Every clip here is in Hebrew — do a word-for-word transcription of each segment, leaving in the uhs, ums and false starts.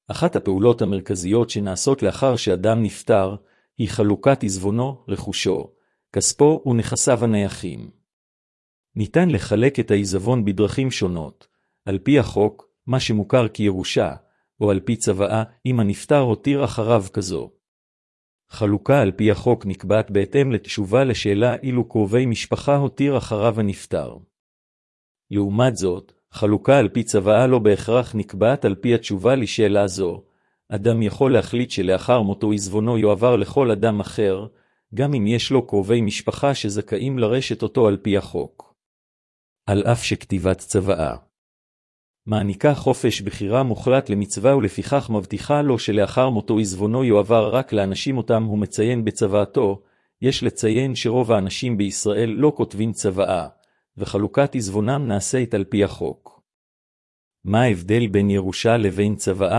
אחת הפעולות המרכזיות שנעשות לאחר שאדם נפטר, היא חלוקת עזבונו, רכושו, כספו ונכסיו הנייחים. ניתן לחלק את העיזבון בדרכים שונות, על פי החוק, מה שמוכר כירושה, או על פי צוואה, אם הנפטר הותיר אחריו כזו. חלוקה על פי החוק נקבעת בהתאם לתשובה לשאלה אילו קרובי משפחה הותיר אחריו הנפטר. לעומת זאת, חלוקה על פי צוואה לא בהכרח נקבעת על פי התשובה לשאלה זו. אדם יכול להחליט שלאחר מותו עזבונו יועבר לכל אדם אחר, גם אם יש לו קרובי משפחה שזכאים לרשת אותו על פי החוק. על אף שכתיבת צוואה מעניקה חופש בחירה מוחלט למצווה ולפיכך מבטיחה לו שלאחר מותו עזבונו יועבר רק לאנשים אותם הוא מציין בצוואתו, יש לציין שרוב האנשים בישראל לא כותבים צוואה, וחלוקת עזבונם נעשית על פי החוק. מה ההבדל בין ירושה לבין צוואה?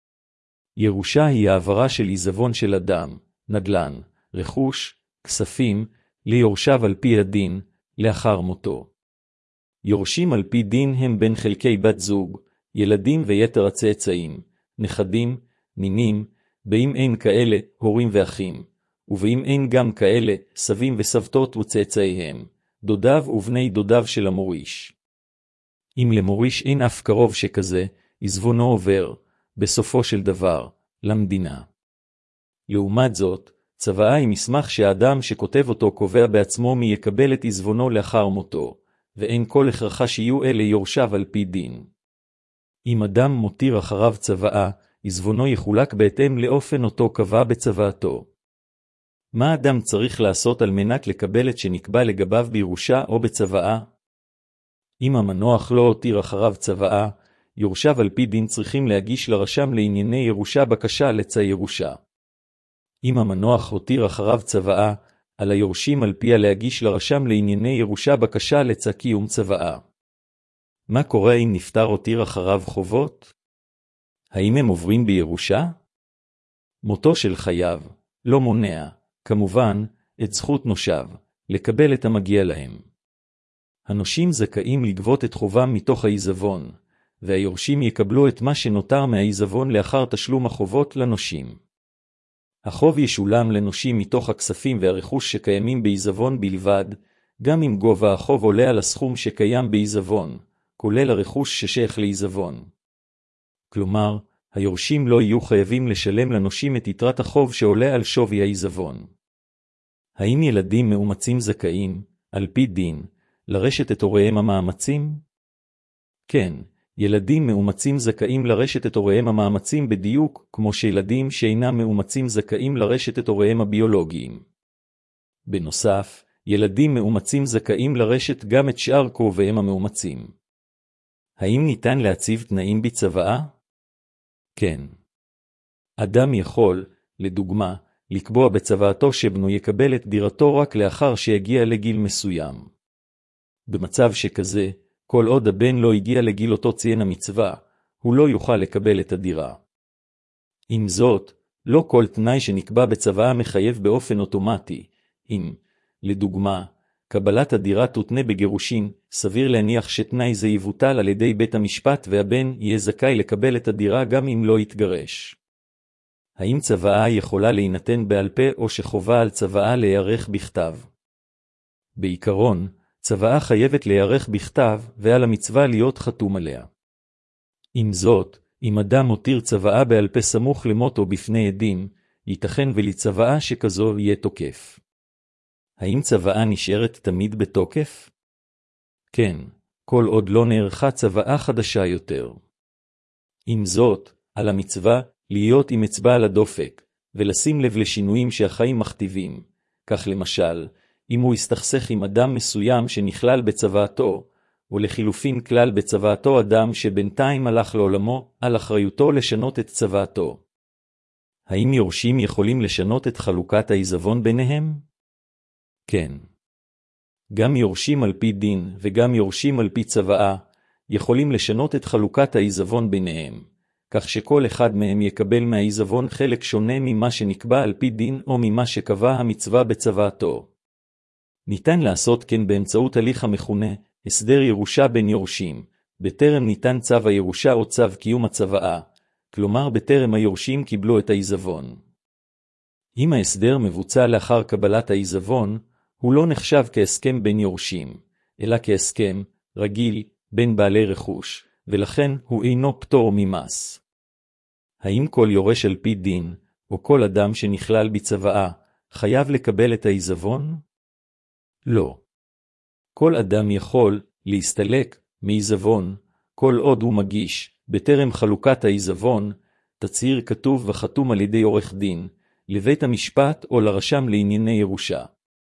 ירושה היא העברה של עיזבון של אדם, נדל"ן, רכוש, כספים, ליורשיו על פי הדין, לאחר מותו. יורשים על פי דין הם בין חלקי בת זוג, ילדים ויתר הצאצאים, נכדים, נינים, באם אין כאלה, הורים ואחים, ובאם אין גם כאלה, סבים וסבתות וצאצאיהם, דודיו ובני דודיו של המוריש. אם למוריש אין אף קרוב שכזה, עזבונו עובר, בסופו של דבר, למדינה. לעומת זאת, צוואה היא מסמך שהאדם שכותב אותו קובע בעצמו מי יקבל את עזבונו לאחר מותו, ואין כל הכרחה שיהיו אלה יורשיו על פי דין. אם אדם מותיר אחריו צוואה, עזבונו יחולק בהתאם לאופן אותו קבע בצוואתו. מה אדם צריך לעשות על מנת לקבל את שנקבע לגביו בירושה או בצוואה? אם המנוח לא הותיר אחריו צוואה, יורשיו על פי דין צריכים להגיש לרשם לענייני ירושה בקשה לצא ירושה. אם המנוח הותיר אחריו צוואה, על היורשים על פיה להגיש לרשם לענייני ירושה בקשה לצא קיום צוואה. מה קורה אם נפטר הותיר אחריו חובות? האם הם עוברים בירושה? מותו של חייו לא מונע, כמובן, את זכות נושיו, לקבל את המגיע להם. הנושים זכאים לגבות את חובם מתוך העיזבון, והיורשים יקבלו את מה שנותר מהעיזבון לאחר תשלום החובות לנושים. החוב ישולם לנושים מתוך הכספים והרכוש שקיימים בעיזבון בלבד, גם אם גובה החוב עולה על הסכום שקיים בעיזבון, כולל הרכוש ששייך לעיזבון. כלומר, היורשים לא יהיו חייבים לשלם לנושים את יתרת החוב שעולה על שווי העיזבון. האם ילדים מאומצים זכאים, על פי דין, לרשת את הוריהם המאמצים? כן, ילדים מאומצים זכאים לרשת את הוריהם המאמצים בדיוק, כמו שילדים שאינם מאומצים זכאים לרשת את הוריהם הביולוגיים. בנוסף, ילדים מאומצים זכאים לרשת גם את שאר קרוביהם המאומצים. האם ניתן להציב תנאים בצוואה? כן. אדם יכול, לדוגמה, לקבוע בצוואתו שבנו יקבל את דירתו רק לאחר שיגיע לגיל מסוים. במצב שכזה, כל עוד הבן לא הגיע לגיל אותו ציין המצווה, הוא לא יוכל לקבל את הדירה. עם זאת, לא כל תנאי שנקבע בצוואה מחייב באופן אוטומטי. אם, לדוגמה, קבלת הדירה תותנה בגירושין, סביר להניח שתנאי זה יבוטל על ידי בית המשפט והבן יהיה זכאי לקבל את הדירה גם אם לא יתגרש. האם צוואה יכולה להינתן בעל פה או שחובה על צוואה להיערך בכתב? בעיקרון, צוואה חייבת להיערך בכתב ועל המצווה להיות חתום עליה. עם זאת, אם אדם מותיר צוואה בעל פה סמוך למותו בפני עדים, ייתכן ולצוואה שכזו יהיה תוקף. האם צוואה נשארת תמיד בתוקף? כן, כל עוד לא נערכה צוואה חדשה יותר. עם זאת, על המצווה להיות עם אצבע על הדופק, ולשים לב לשינויים שהחיים מכתיבים. כך למשל, אם הוא יסתכסך עם אדם מסוים שנכלל בצוואתו, או לחילופין כלל בצוואתו אדם שבינתיים הלך לעולמו, על אחריותו לשנות את צוואתו. האם יורשים יכולים לשנות את חלוקת העיזבון ביניהם? כן. גם יורשים על פי דין וגם יורשים על פי צוואה, יכולים לשנות את חלוקת העיזבון ביניהם, כך שכל אחד מהם יקבל מהעיזבון חלק שונה ממה שנקבע על פי דין או ממה שקבע המצווה בצוואתו. ניתן לעשות כן באמצעות הליך המכונה הסדר ירושה בין יורשים, בטרם ניתן צו הירושה או צו קיום הצוואה, כלומר בטרם היורשים קיבלו את העיזבון. אם ההסדר מבוצע לאחר קבלת העיזבון, הוא לא נחשב כהסכם בין יורשים, אלא כהסכם רגיל בין בעלי רכוש, ולכן הוא אינו פטור ממס. האם כל יורש על פי דין, או כל אדם שנכלל בצוואה, חייב לקבל את העיזבון? לא. כל אדם יכול להסתלק מעיזבון, כל עוד הוא מגיש, בטרם חלוקת העיזבון, תצהיר כתוב וחתום על ידי עורך דין, לבית המשפט או לרשם לענייני ירושה.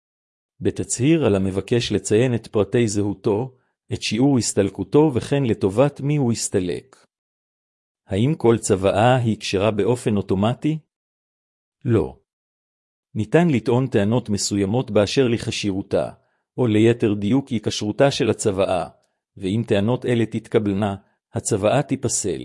בתצהיר על המבקש לציין את פרטי זהותו, את שיעור הסתלקותו וכן לטובת מי הוא הסתלק. האם כל צוואה היא קשרה באופן אוטומטי? לא. ניתן לטעון טענות מסוימות באשר לחשירותה, או ליתר דיוק היא כשרותה של הצוואה, ואם טענות אלה תתקבלנה, הצוואה תיפסל.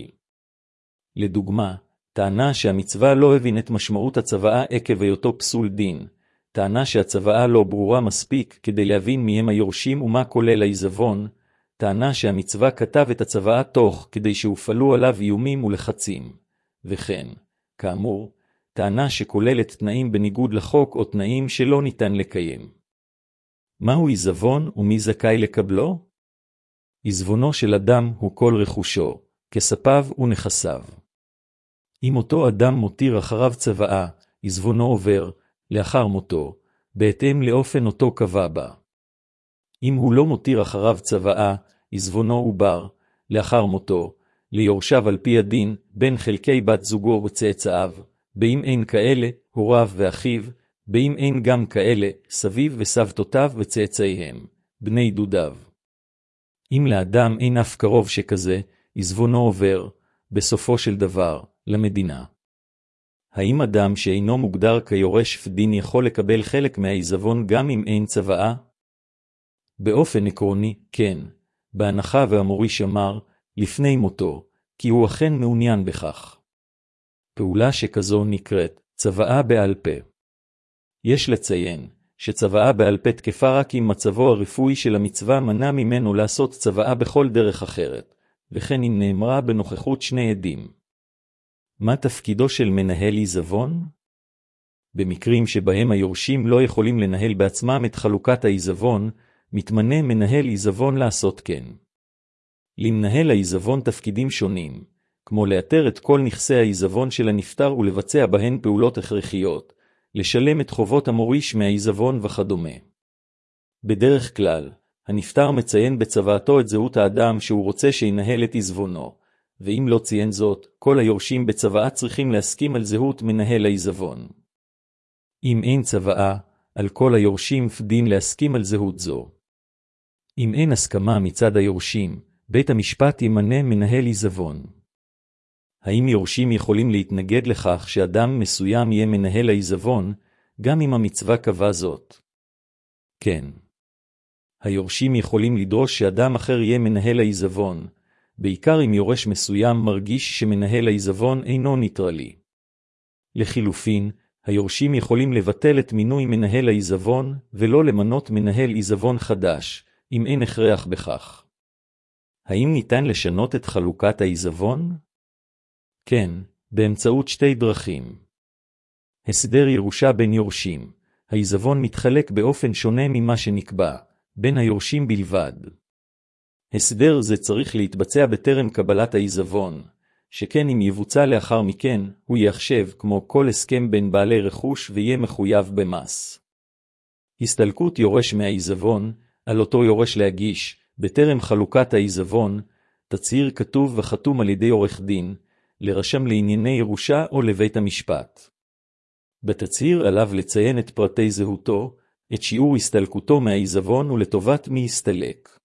לדוגמה, טענה שהמצווה לא הבין את משמעות הצוואה עקב היותו פסול דין, טענה שהצוואה לא ברורה מספיק כדי להבין מהם היורשים ומה כולל העיזבון, טענה שהמצווה כתב את הצוואה תוך כדי שהופעלו עליו איומים ולחצים, וכן, כאמור, טענה שכוללת תנאים בניגוד לחוק או תנאים שלא ניתן לקיים. מהו עיזבון ומי זכאי לקבלו? עיזבונו של אדם הוא כל רכושו, כספיו ונכסיו. אם אותו אדם מותיר אחריו צוואה, עיזבונו עובר, לאחר מותו, בהתאם לאופן אותו קבע בה. אם הוא לא מותיר אחריו צוואה, עיזבונו עובר, לאחר מותו, ליורשיו על פי הדין, בין חלקי בת זוגו וצאצאיו, באם אין כאלה, הוריו ואחיו, באם אין גם כאלה, סביו וסבתותיו וצאצאיהם, בני דודיו. אם לאדם אין אף קרוב שכזה, עיזבונו עובר, בסופו של דבר, למדינה. האם אדם שאינו מוגדר כיורש פדין יכול לקבל חלק מהעיזבון גם אם אין צוואה? באופן עקרוני, כן, בהנחה והמוריש אמר, לפני מותו, כי הוא אכן מעוניין בכך. פעולה שכזו נקראת צוואה בעל פה. יש לציין שצוואה בעל פה תקפה רק אם מצבו הרפואי של המצווה מנע ממנו לעשות צוואה בכל דרך אחרת, וכן אם נאמרה בנוכחות שני עדים. מה תפקידו של מנהל עיזבון? במקרים שבהם היורשים לא יכולים לנהל בעצמם את חלוקת העיזבון, מתמנה מנהל עיזבון לעשות כן. למנהל העיזבון תפקידים שונים, כמו לאתר את כל נכסי העיזבון של הנפטר ולבצע בהן פעולות הכרחיות, לשלם את חובות המוריש מהעיזבון וכדומה. בדרך כלל, הנפטר מציין בצוואתו את זהות האדם שהוא רוצה שינהל את עיזבונו, ואם לא ציין זאת, כל היורשים בצוואה צריכים להסכים על זהות מנהל העיזבון. אם אין צוואה, על כל היורשים פדין להסכים על זהות זו. אם אין הסכמה מצד היורשים, בית המשפט ימנה מנהל עיזבון. האם יורשים יכולים להתנגד לכך שאדם מסוים יהיה מנהל העיזבון, גם אם המצווה קבע זאת? כן. היורשים יכולים לדרוש שאדם אחר יהיה מנהל העיזבון, בעיקר אם יורש מסוים מרגיש שמנהל העיזבון אינו ניטרלי. לחילופין, היורשים יכולים לבטל את מינוי מנהל העיזבון, ולא למנות מנהל עיזבון חדש, אם אין הכרח בכך. האם ניתן לשנות את חלוקת העיזבון? כן, באמצעות שתי דרכים. הסדר ירושה בין יורשים. העיזבון מתחלק באופן שונה ממה שנקבע, בין היורשים בלבד. הסדר זה צריך להתבצע בטרם קבלת העיזבון, שכן אם יבוצע לאחר מכן, הוא יחשב כמו כל הסכם בין בעלי רכוש ויהיה מחויב במס. הסתלקות יורש מהעיזבון, על אותו יורש להגיש, בטרם חלוקת העיזבון, תצהיר כתוב וחתום על ידי עורך דין, לרשם לענייני ירושה או לבית המשפט. בתצהיר עליו לציין את פרטי זהותו, את שיעור הסתלקותו מהעיזבון ולטובת מי הסתלק.